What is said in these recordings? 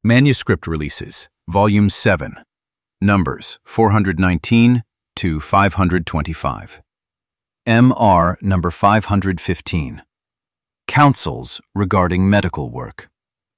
Manuscript Releases, Volume 7, Numbers 419 to 525. MR number 515. Counsels regarding medical work.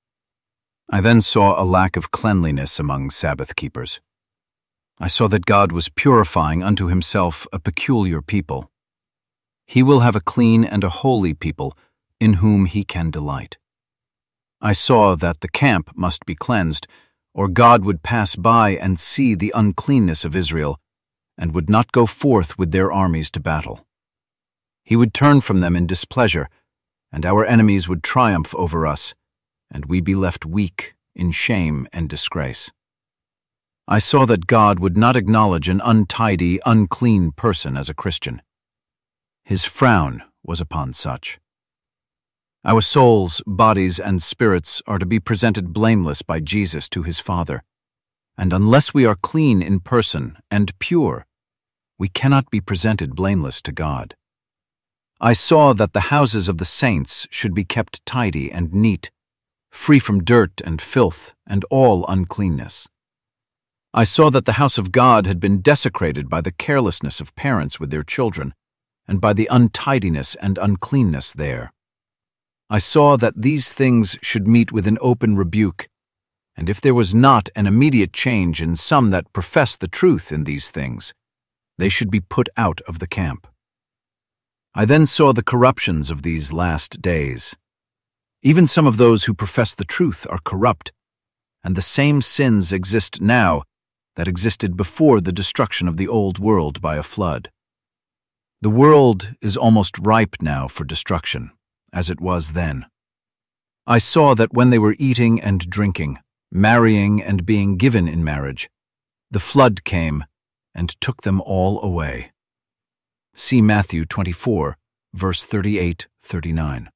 I then saw a lack of cleanliness among Sabbath keepers. I saw that God was purifying unto himself a peculiar people. He will have a clean and a holy people in whom he can delight. I saw that the camp must be cleansed, or God would pass by and see the uncleanness of Israel, and would not go forth with their armies to battle. He would turn from them in displeasure, and our enemies would triumph over us, and we be left weak in shame and disgrace. I saw that God would not acknowledge an untidy, unclean person as a Christian. His frown was upon such. Our souls, bodies, and spirits are to be presented blameless by Jesus to his Father, and unless we are clean in person and pure, we cannot be presented blameless to God. I saw that the houses of the saints should be kept tidy and neat, free from dirt and filth and all uncleanness. I saw that the house of God had been desecrated by the carelessness of parents with their children, and by the untidiness and uncleanness there. I saw that these things should meet with an open rebuke, and if there was not an immediate change in some that profess the truth in these things, they should be put out of the camp. I then saw the corruptions of these last days. Even some of those who profess the truth are corrupt, and the same sins exist now that existed before the destruction of the old world by a flood. The world is almost ripe now for destruction, as it was then. I saw that when they were eating and drinking, marrying and being given in marriage, the flood came and took them all away. See Matthew 24, verse 38-39.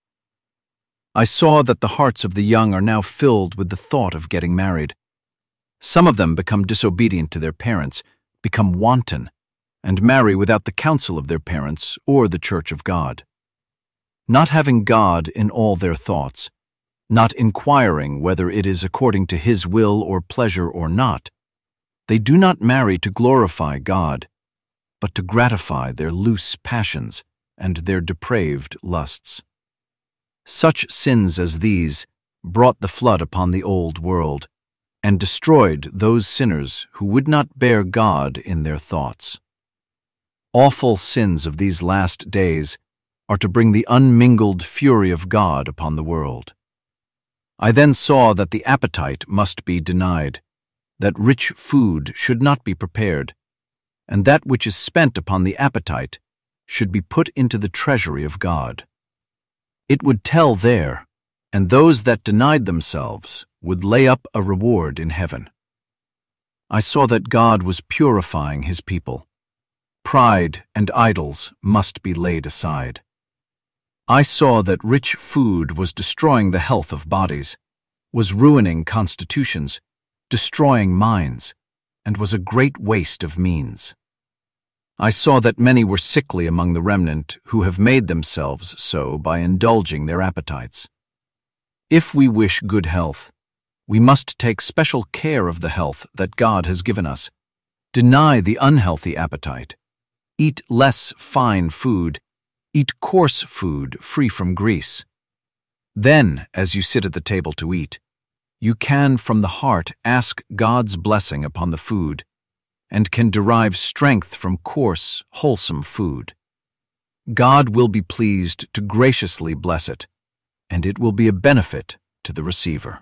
I saw that the hearts of the young are now filled with the thought of getting married. Some of them become disobedient to their parents, become wanton, and marry without the counsel of their parents or the church of God. Not having God in all their thoughts, not inquiring whether it is according to his will or pleasure or not, they do not marry to glorify God, but to gratify their loose passions and their depraved lusts. Such sins as these brought the flood upon the old world, and destroyed those sinners who would not bear God in their thoughts. Awful sins of these last days are to bring the unmingled fury of God upon the world. I then saw that the appetite must be denied, that rich food should not be prepared, and that which is spent upon the appetite should be put into the treasury of God. It would tell there, and those that denied themselves would lay up a reward in heaven. I saw that God was purifying his people. Pride and idols must be laid aside. I saw that rich food was destroying the health of bodies, was ruining constitutions, destroying minds, and was a great waste of means. I saw that many were sickly among the remnant who have made themselves so by indulging their appetites. If we wish good health, we must take special care of the health that God has given us, deny the unhealthy appetite, eat less fine food, eat coarse food free from grease. Then, as you sit at the table to eat, you can from the heart ask God's blessing upon the food, and can derive strength from coarse, wholesome food. God will be pleased to graciously bless it, and it will be a benefit to the receiver.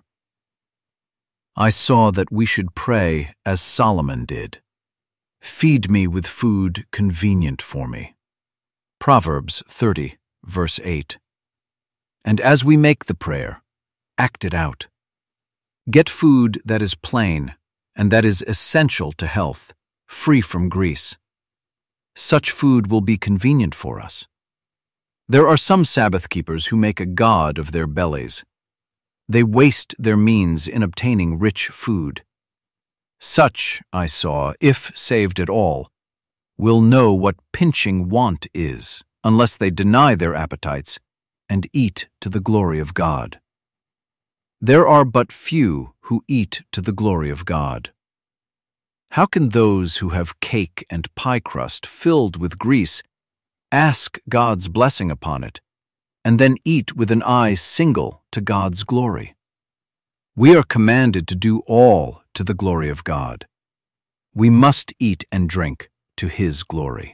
I saw that we should pray as Solomon did. Feed me with food convenient for me. Proverbs 30, verse 8. And as we make the prayer, act it out. Get food that is plain and that is essential to health, free from grease. Such food will be convenient for us. There are some Sabbath keepers who make a god of their bellies. They waste their means in obtaining rich food. Such, I saw, if saved at all, will know what pinching want is, unless they deny their appetites and eat to the glory of God. There are but few who eat to the glory of God. How can those who have cake and pie crust filled with grease ask God's blessing upon it, and then eat with an eye single to God's glory? We are commanded to do all to the glory of God. We must eat and drink to His glory.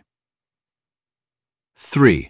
3.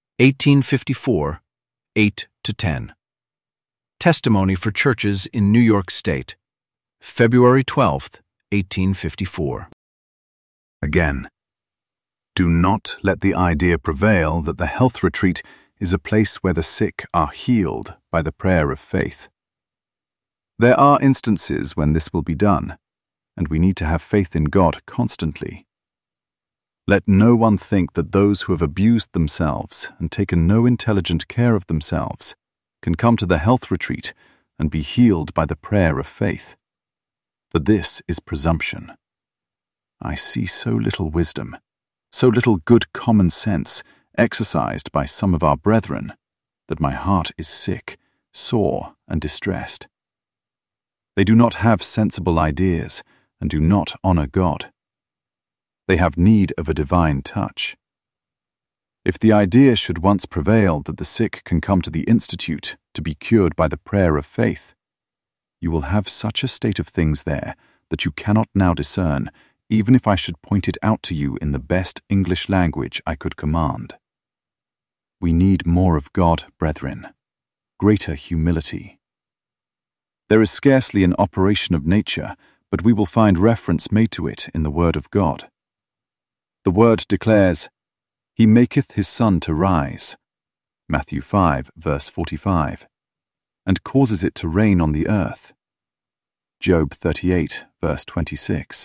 1854, 8-10. Testimony for Churches in New York State, February 12, 1854. Again, do not let the idea prevail that the health retreat is a place where the sick are healed by the prayer of faith. There are instances when this will be done, and we need to have faith in God constantly. Let no one think that those who have abused themselves and taken no intelligent care of themselves can come to the health retreat and be healed by the prayer of faith. For this is presumption. I see so little wisdom, so little good common sense exercised by some of our brethren, that my heart is sick, sore, and distressed. They do not have sensible ideas and do not honor God. They have need of a divine touch. If the idea should once prevail that the sick can come to the Institute to be cured by the prayer of faith, you will have such a state of things there that you cannot now discern, even if I should point it out to you in the best English language I could command. We need more of God, brethren, greater humility. There is scarcely an operation of nature, but we will find reference made to it in the Word of God. The Word declares, He maketh His sun to rise, Matthew 5, verse 45, and causes it to rain on the earth, Job 38, verse 26.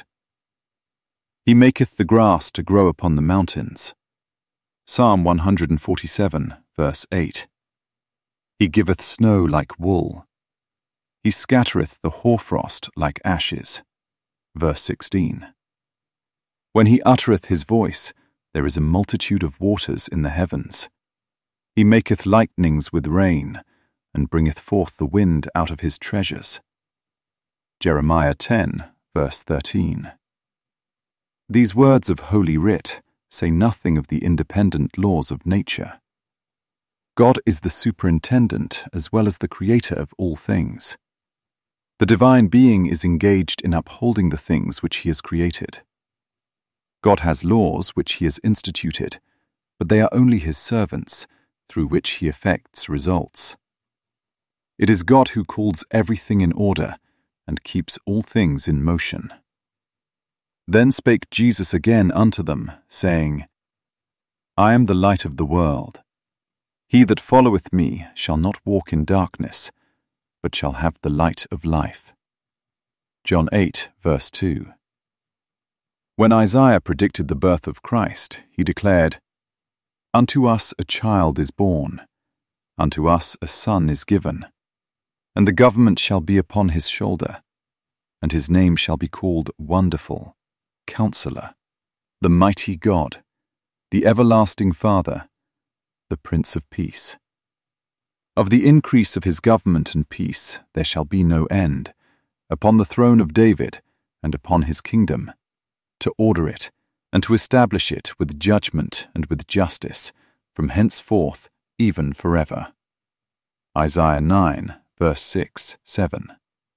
He maketh the grass to grow upon the mountains, Psalm 147, verse 8. He giveth snow like wool. He scattereth the hoarfrost like ashes, verse 16. When He uttereth His voice, there is a multitude of waters in the heavens. He maketh lightnings with rain, and bringeth forth the wind out of His treasures. Jeremiah 10, verse 13. These words of Holy Writ say nothing of the independent laws of nature. God is the superintendent as well as the creator of all things. The divine being is engaged in upholding the things which He has created. God has laws which He has instituted, but they are only His servants, through which He effects results. It is God who calls everything in order and keeps all things in motion. Then spake Jesus again unto them, saying, I am the light of the world. He that followeth me shall not walk in darkness, but shall have the light of life. John 8, verse 2. When Isaiah predicted the birth of Christ, he declared, Unto us a child is born, unto us a son is given, and the government shall be upon his shoulder, and his name shall be called Wonderful, Counselor, the Mighty God, the Everlasting Father, the Prince of Peace. Of the increase of his government and peace there shall be no end, upon the throne of David and upon his kingdom, to order it and to establish it with judgment and with justice, from henceforth even forever. Isaiah 9, verse 6, 7.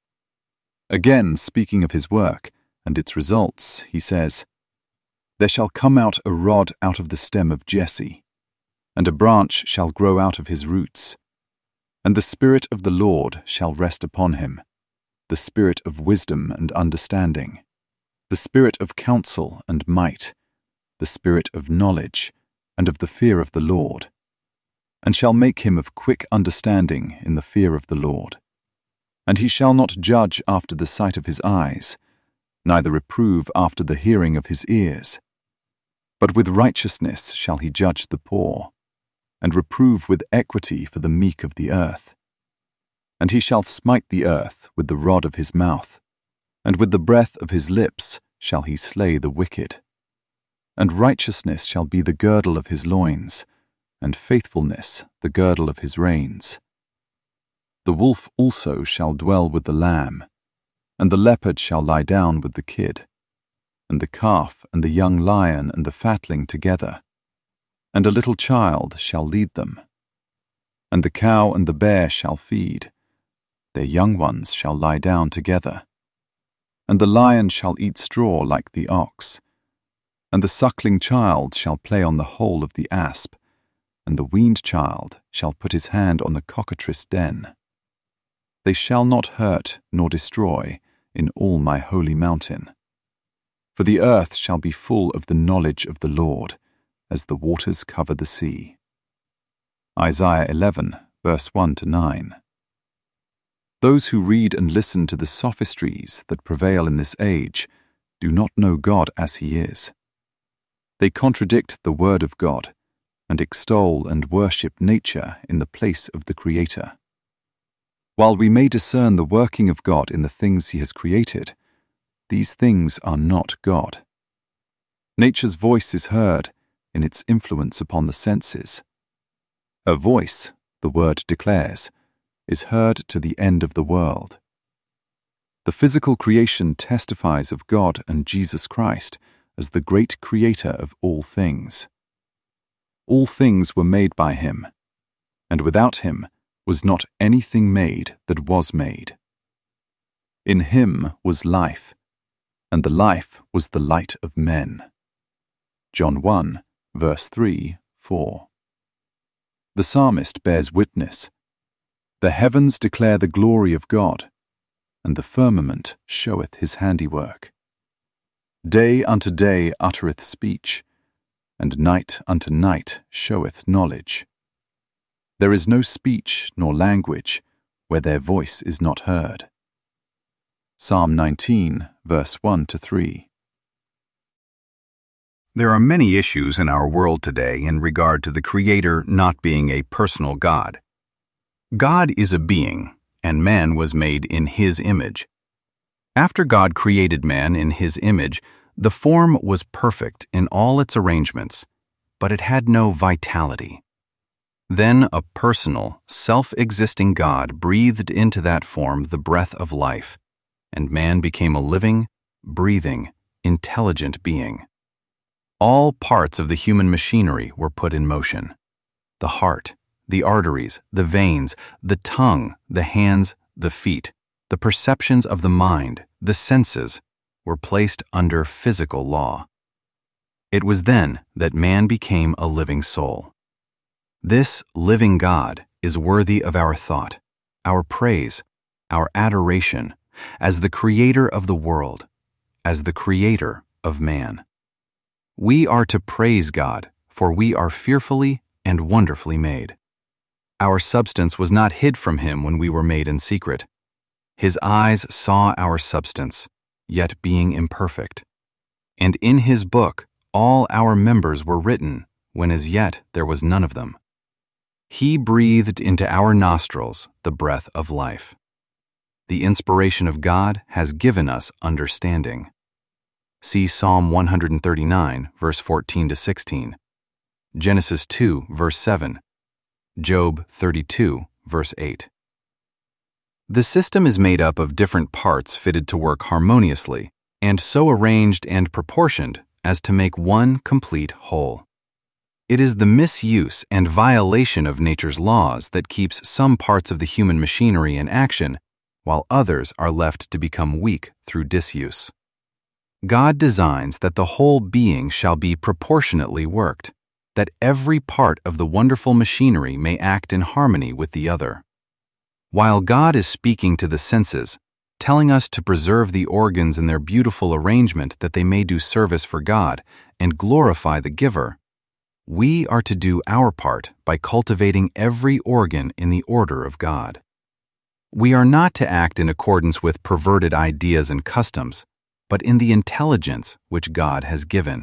Again, speaking of His work and its results, He says, There shall come out a rod out of the stem of Jesse, and a branch shall grow out of his roots. And the Spirit of the Lord shall rest upon him, the Spirit of wisdom and understanding, the Spirit of counsel and might, the Spirit of knowledge and of the fear of the Lord, and shall make him of quick understanding in the fear of the Lord. And he shall not judge after the sight of his eyes, neither reprove after the hearing of his ears. But with righteousness shall he judge the poor, and reprove with equity for the meek of the earth. And he shall smite the earth with the rod of his mouth, and with the breath of his lips shall he slay the wicked. And righteousness shall be the girdle of his loins, and faithfulness the girdle of his reins. The wolf also shall dwell with the lamb, And the leopard shall lie down with the kid, and the calf and the young lion and the fatling together, and a little child shall lead them. And the cow and the bear shall feed, their young ones shall lie down together. And the lion shall eat straw like the ox, and the suckling child shall play on the hole of the asp, and the weaned child shall put his hand on the cockatrice den. They shall not hurt nor destroy in all my holy mountain. For the earth shall be full of the knowledge of the Lord, as the waters cover the sea. Isaiah 11, verse 1-9. Those who read and listen to the sophistries that prevail in this age do not know God as He is. They contradict the Word of God and extol and worship nature in the place of the Creator. While we may discern the working of God in the things He has created, these things are not God. Nature's voice is heard in its influence upon the senses. Her voice, the Word declares, is heard to the end of the world. The physical creation testifies of God and Jesus Christ as the great Creator of all things. All things were made by Him, and without Him was not anything made that was made. In Him was life, and the life was the light of men. John 1, verse 3-4. The psalmist bears witness, "The heavens declare the glory of God, and the firmament showeth His handiwork. Day unto day uttereth speech, and night unto night showeth knowledge. There is no speech nor language where their voice is not heard." Psalm 19, verse 1-3. There are many issues in our world today in regard to the Creator not being a personal God. God is a being, and man was made in His image. After God created man in His image, the form was perfect in all its arrangements, but it had no vitality. Then a personal, self-existing God breathed into that form the breath of life, and man became a living, breathing, intelligent being. All parts of the human machinery were put in motion. The heart, the arteries, the veins, the tongue, the hands, the feet, the perceptions of the mind, the senses, were placed under physical law. It was then that man became a living soul. This living God is worthy of our thought, our praise, our adoration, as the Creator of the world, as the Creator of man. We are to praise God, for we are fearfully and wonderfully made. Our substance was not hid from Him when we were made in secret. His eyes saw our substance, yet being imperfect. And in His book all our members were written, when as yet there was none of them. He breathed into our nostrils the breath of life. The inspiration of God has given us understanding. See Psalm 139, verse 14-16, Genesis 2, verse 7, Job 32, verse 8. The system is made up of different parts fitted to work harmoniously, and so arranged and proportioned as to make one complete whole. It is the misuse and violation of nature's laws that keeps some parts of the human machinery in action, while others are left to become weak through disuse. God designs that the whole being shall be proportionately worked, that every part of the wonderful machinery may act in harmony with the other. While God is speaking to the senses, telling us to preserve the organs in their beautiful arrangement that they may do service for God and glorify the giver, we are to do our part by cultivating every organ in the order of God. We are not to act in accordance with perverted ideas and customs, but in the intelligence which God has given.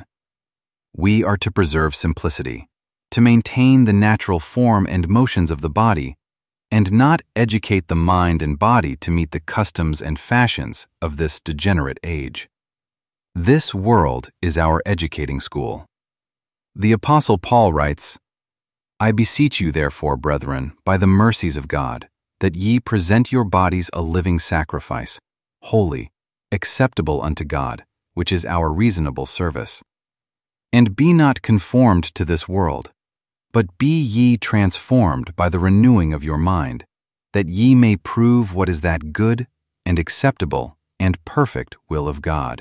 We are to preserve simplicity, to maintain the natural form and motions of the body, and not educate the mind and body to meet the customs and fashions of this degenerate age. This world is our educating school. The Apostle Paul writes, "I beseech you therefore, brethren, by the mercies of God, that ye present your bodies a living sacrifice, holy, acceptable unto God, which is our reasonable service. And be not conformed to this world, but be ye transformed by the renewing of your mind, that ye may prove what is that good and acceptable and perfect will of God.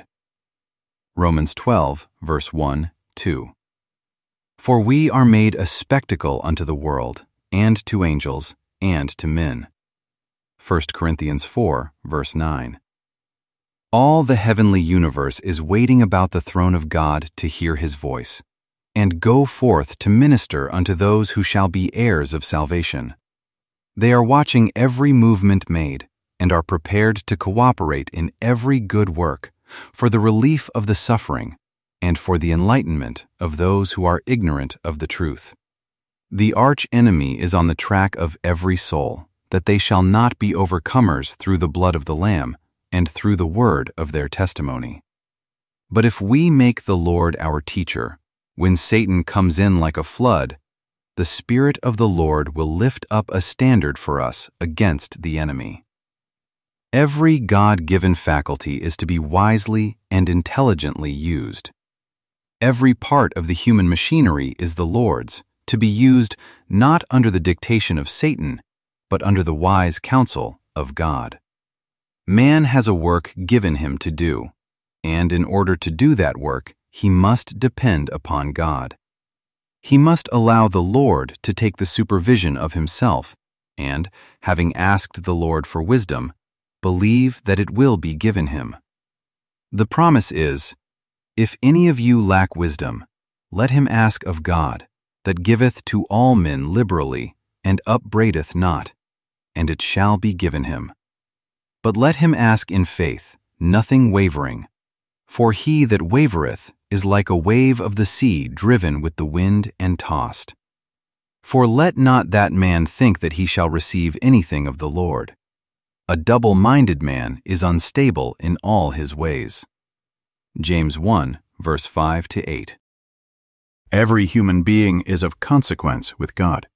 Romans 12, verse 1, 2. For we are made a spectacle unto the world, and to angels, and to men. 1 Corinthians 4, verse 9. All the heavenly universe is waiting about the throne of God to hear his voice, and go forth to minister unto those who shall be heirs of salvation. They are watching every movement made, and are prepared to cooperate in every good work, for the relief of the suffering, and for the enlightenment of those who are ignorant of the truth. The arch enemy is on the track of every soul, that they shall not be overcomers through the blood of the Lamb, and through the word of their testimony. But if we make the Lord our teacher, when Satan comes in like a flood, the Spirit of the Lord will lift up a standard for us against the enemy. Every God-given faculty is to be wisely and intelligently used. Every part of the human machinery is the Lord's, to be used not under the dictation of Satan, but under the wise counsel of God. Man has a work given him to do, and in order to do that work, he must depend upon God. He must allow the Lord to take the supervision of himself, and, having asked the Lord for wisdom, believe that it will be given him. The promise is, "If any of you lack wisdom, let him ask of God, that giveth to all men liberally, and upbraideth not, and it shall be given him. But let him ask in faith, nothing wavering. For he that wavereth is like a wave of the sea driven with the wind and tossed. For let not that man think that he shall receive anything of the Lord. A double-minded man is unstable in all his ways." James 1, verse 5-8. Every human being is of consequence with God.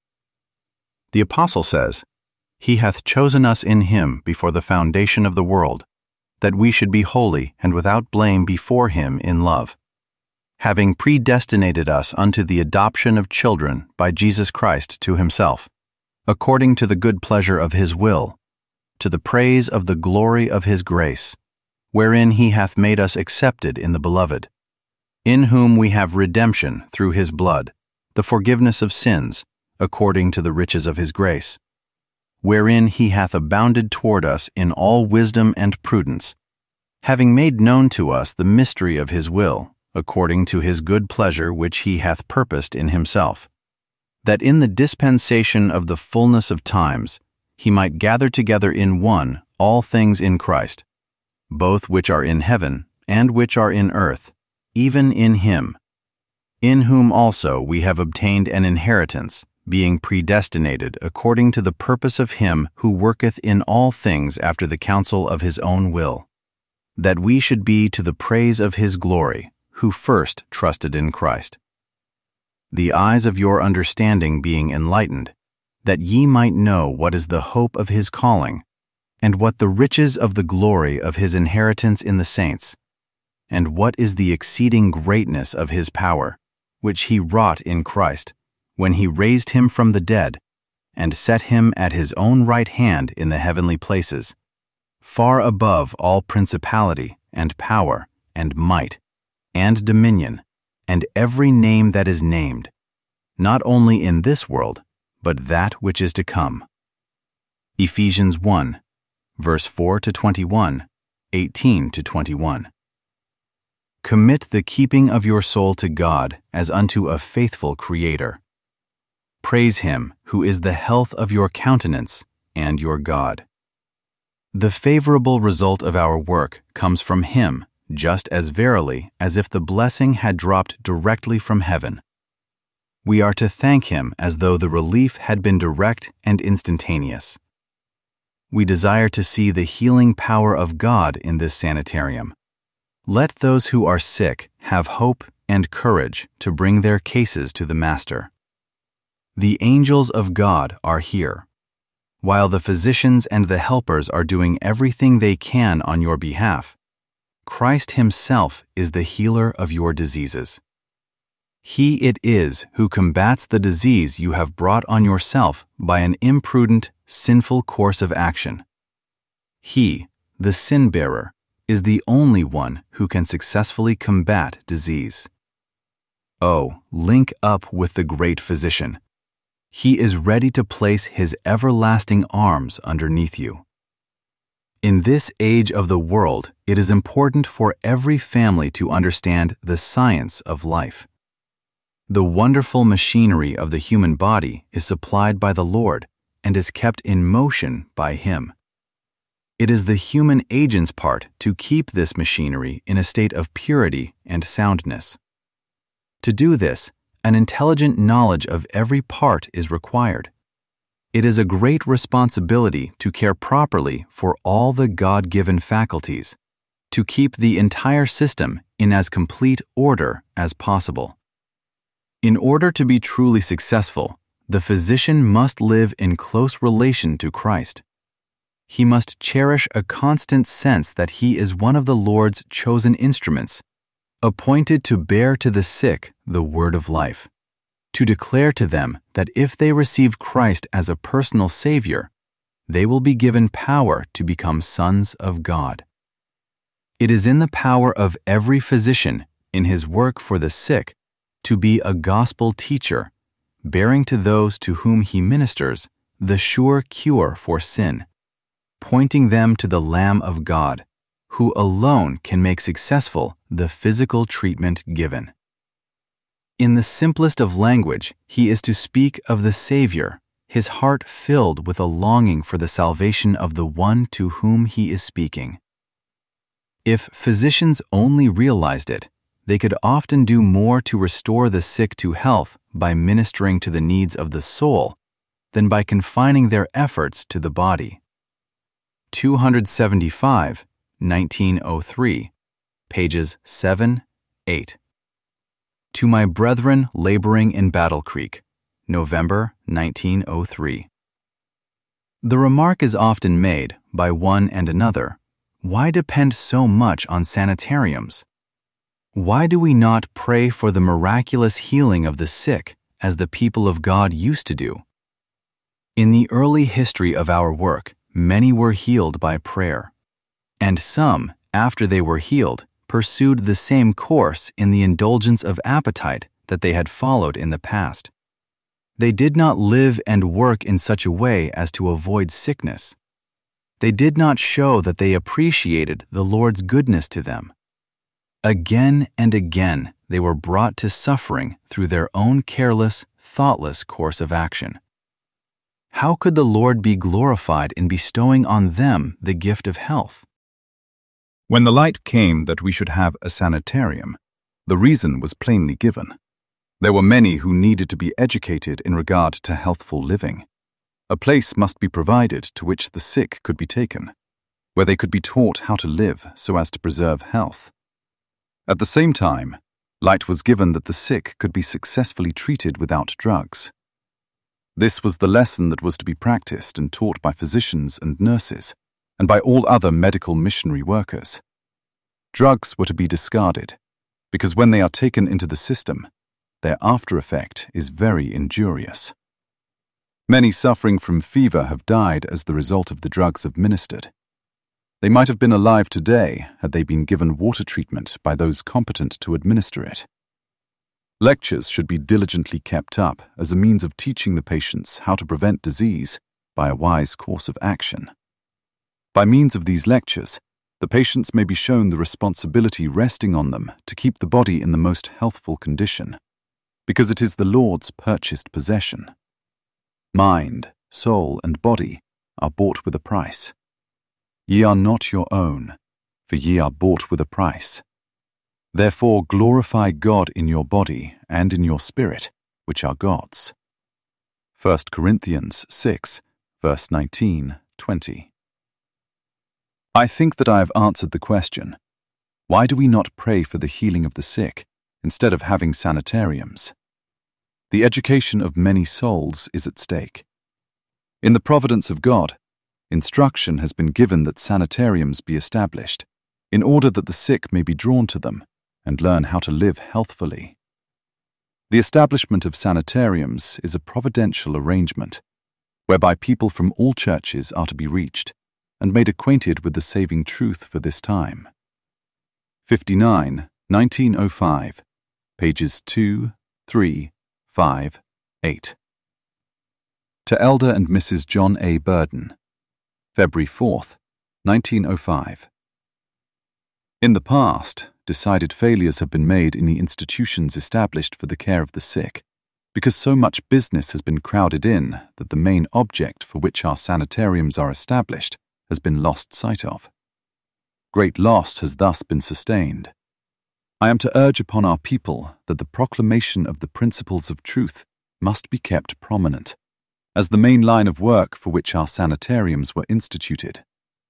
The Apostle says, "He hath chosen us in him before the foundation of the world, that we should be holy and without blame before him in love, having predestinated us unto the adoption of children by Jesus Christ to himself, according to the good pleasure of his will, to the praise of the glory of his grace, wherein he hath made us accepted in the Beloved, in whom we have redemption through his blood, the forgiveness of sins, according to the riches of his grace, wherein he hath abounded toward us in all wisdom and prudence, having made known to us the mystery of his will, according to his good pleasure which he hath purposed in himself, that in the dispensation of the fullness of times he might gather together in one all things in Christ, both which are in heaven and which are in earth, even in him, in whom also we have obtained an inheritance, being predestinated according to the purpose of him who worketh in all things after the counsel of his own will, that we should be to the praise of his glory, who first trusted in Christ. The eyes of your understanding being enlightened, that ye might know what is the hope of his calling, and what the riches of the glory of his inheritance in the saints, and what is the exceeding greatness of his power, which he wrought in Christ, when he raised him from the dead, and set him at his own right hand in the heavenly places, far above all principality, and power, and might, and dominion, and every name that is named, not only in this world, but that which is to come. Ephesians 1, verse 4-21, 18-21. Commit the keeping of your soul to God as unto a faithful Creator. Praise him who is the health of your countenance and your God. The favorable result of our work comes from him, just as verily as if the blessing had dropped directly from heaven. We are to thank him as though the relief had been direct and instantaneous. We desire to see the healing power of God in this sanitarium. Let those who are sick have hope and courage to bring their cases to the Master. The angels of God are here. while the physicians and the helpers are doing everything they can on your behalf, Christ Himself is the healer of your diseases. He it is who combats the disease you have brought on yourself by an imprudent, sinful course of action. He, the sin-bearer, is the only one who can successfully combat disease. Oh, link up with the great physician. He is ready to place His everlasting arms underneath you. In this age of the world, it is important for every family to understand the science of life. The wonderful machinery of the human body is supplied by the Lord and is kept in motion by Him. It is the human agent's part to keep this machinery in a state of purity and soundness. To do this, an intelligent knowledge of every part is required. It is a great responsibility to care properly for all the God-given faculties, to keep the entire system in as complete order as possible. In order to be truly successful, the physician must live in close relation to Christ. He must cherish a constant sense that he is one of the Lord's chosen instruments, appointed to bear to the sick the word of life, to declare to them that if they receive Christ as a personal Savior, they will be given power to become sons of God. It is in the power of every physician in his work for the sick to be a gospel teacher, bearing to those to whom he ministers the sure cure for sin, pointing them to the Lamb of God, who alone can make successful the physical treatment given. In the simplest of language, he is to speak of the Savior, his heart filled with a longing for the salvation of the one to whom he is speaking. If physicians only realized it, they could often do more to restore the sick to health by ministering to the needs of the soul than by confining their efforts to the body. 275, 1903, pages 7, 8. To my brethren laboring in Battle Creek, November 1903. The remark is often made, by one and another, why depend so much on sanitariums? Why do we not pray for the miraculous healing of the sick as the people of God used to do? In the early history of our work, many were healed by prayer, and some, after they were healed, pursued the same course in the indulgence of appetite that they had followed in the past. They did not live and work in such a way as to avoid sickness. They did not show that they appreciated the Lord's goodness to them. Again and again, they were brought to suffering through their own careless, thoughtless course of action. How could the Lord be glorified in bestowing on them the gift of health? When the light came that we should have a sanitarium, the reason was plainly given. There were many who needed to be educated in regard to healthful living. A place must be provided to which the sick could be taken, where they could be taught how to live so as to preserve health. At the same time, light was given that the sick could be successfully treated without drugs. This was the lesson that was to be practiced and taught by physicians and nurses, and by all other medical missionary workers. Drugs were to be discarded, because when they are taken into the system, their after effect is very injurious. Many suffering from fever have died as the result of the drugs administered. They might have been alive today had they been given water treatment by those competent to administer it. Lectures should be diligently kept up as a means of teaching the patients how to prevent disease by a wise course of action. By means of these lectures, the patients may be shown the responsibility resting on them to keep the body in the most healthful condition, because it is the Lord's purchased possession. Mind, soul, and body are bought with a price. Ye are not your own, for ye are bought with a price. Therefore glorify God in your body and in your spirit, which are God's. 1 Corinthians 6, verse 19, 20. I think that I have answered the question, why do we not pray for the healing of the sick instead of having sanitariums? The education of many souls is at stake. In the providence of God, instruction has been given that sanitariums be established, in order that the sick may be drawn to them and learn how to live healthfully. The establishment of sanitariums is a providential arrangement, whereby people from all churches are to be reached and made acquainted with the saving truth for this time. 59, 1905, pages 2, 3, 5, 8. To Elder and Mrs. John A. Burden, February 4th, 1905. In the past, decided failures have been made in the institutions established for the care of the sick, because so much business has been crowded in that the main object for which our sanitariums are established has been lost sight of. Great loss has thus been sustained. I am to urge upon our people that the proclamation of the principles of truth must be kept prominent, as the main line of work for which our sanitariums were instituted.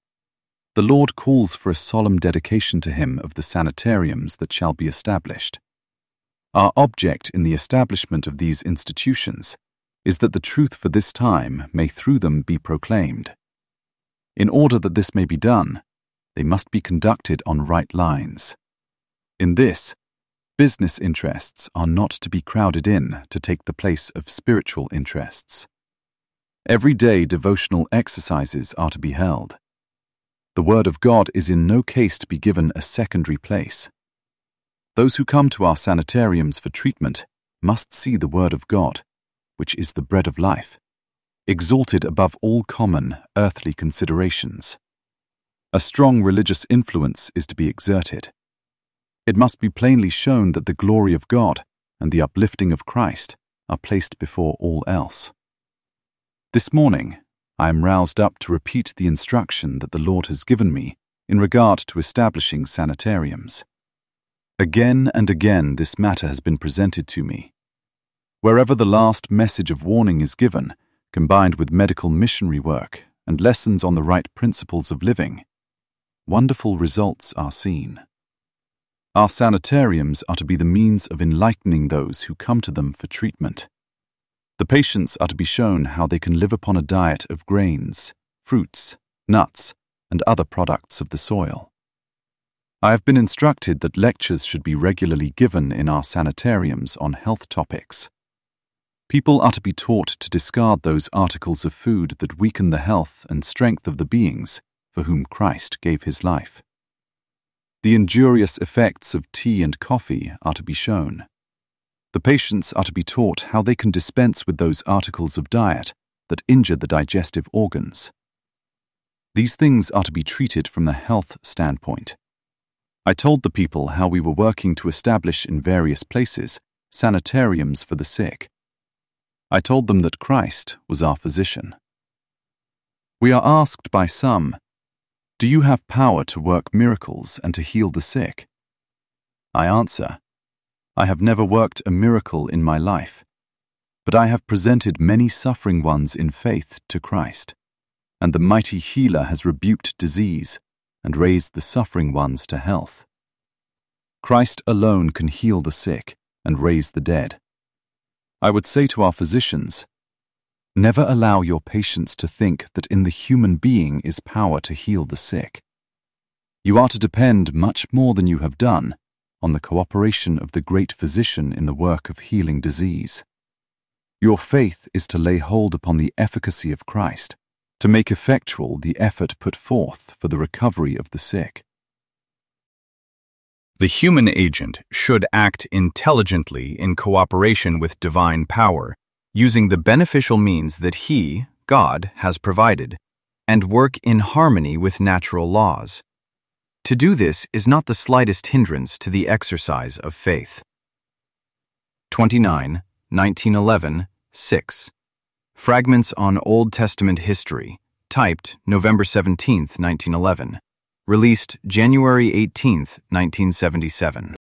The Lord calls for a solemn dedication to Him of the sanitariums that shall be established. Our object in the establishment of these institutions is that the truth for this time may through them be proclaimed. In order that this may be done, they must be conducted on right lines. In this, business interests are not to be crowded in to take the place of spiritual interests. Everyday devotional exercises are to be held. The Word of God is in no case to be given a secondary place. Those who come to our sanitariums for treatment must see the Word of God, which is the bread of life, exalted above all common earthly considerations. A strong religious influence is to be exerted. It must be plainly shown that the glory of God and the uplifting of Christ are placed before all else. This morning, I am roused up to repeat the instruction that the Lord has given me in regard to establishing sanitariums. Again and again this matter has been presented to me. Wherever the last message of warning is given, combined with medical missionary work and lessons on the right principles of living, wonderful results are seen. Our sanitariums are to be the means of enlightening those who come to them for treatment. The patients are to be shown how they can live upon a diet of grains, fruits, nuts, and other products of the soil. I have been instructed that lectures should be regularly given in our sanitariums on health topics. People are to be taught to discard those articles of food that weaken the health and strength of the beings for whom Christ gave His life. The injurious effects of tea and coffee are to be shown. The patients are to be taught how they can dispense with those articles of diet that injure the digestive organs. These things are to be treated from the health standpoint. I told the people how we were working to establish in various places sanitariums for the sick. I told them that Christ was our physician. We are asked by some, "Do you have power to work miracles and to heal the sick?" I answer, I have never worked a miracle in my life, but I have presented many suffering ones in faith to Christ, and the mighty healer has rebuked disease and raised the suffering ones to health. Christ alone can heal the sick and raise the dead. I would say to our physicians, never allow your patients to think that in the human being is power to heal the sick. You are to depend much more than you have done on the cooperation of the great physician in the work of healing disease. Your faith is to lay hold upon the efficacy of Christ, to make effectual the effort put forth for the recovery of the sick. The human agent should act intelligently in cooperation with divine power, using the beneficial means that He, God, has provided, and work in harmony with natural laws. To do this is not the slightest hindrance to the exercise of faith. 29, 1911, 6. Fragments on Old Testament History, typed November 17, 1911. Released January 18, 1977.